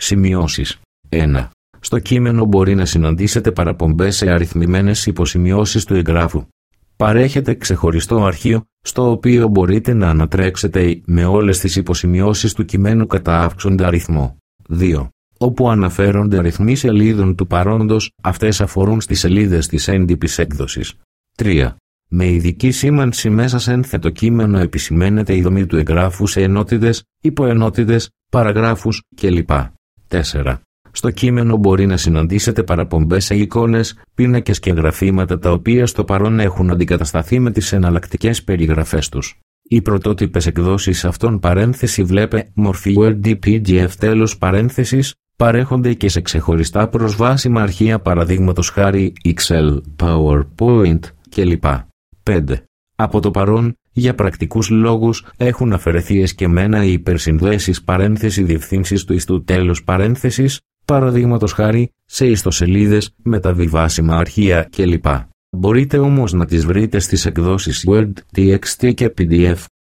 Σημειώσεις. 1. Στο κείμενο μπορεί να συναντήσετε παραπομπές σε αριθμημένες υποσημειώσεις του εγγράφου. Παρέχεται ξεχωριστό αρχείο, στο οποίο μπορείτε να ανατρέξετε με όλες τις υποσημειώσεις του κειμένου κατά αύξοντα αριθμό. 2. Όπου αναφέρονται αριθμοί σελίδων του παρόντος, αυτές αφορούν στις σελίδες της έντυπης έκδοσης. 3. Με ειδική σήμανση μέσα σε ένθετο κείμενο επισημαίνεται η δομή του εγγράφου σε ενότητες, υποενότητες, παραγράφους κλπ. 4. Στο κείμενο μπορεί να συναντήσετε παραπομπές σε εικόνες, πίνακες και γραφήματα τα οποία στο παρόν έχουν αντικατασταθεί με τις εναλλακτικές περιγραφές τους. Οι πρωτότυπες εκδόσεις αυτών παρένθεση βλέπε μορφή Word ή PDF τέλος παρένθεσης παρέχονται και σε ξεχωριστά προσβάσιμα αρχεία παραδείγματος χάρη Excel, PowerPoint κλπ. 5. Από το παρόν, για πρακτικούς λόγους, έχουν αφαιρεθεί εσκεμμένα οι υπερσυνδέσεις παρένθεση διευθύνσεις του ιστού τέλος παρένθεσης, παραδείγματος χάρη σε ιστοσελίδες, μεταβιβάσιμα αρχεία κλπ. Μπορείτε όμως να τις βρείτε στις εκδόσεις Word, TXT και PDF.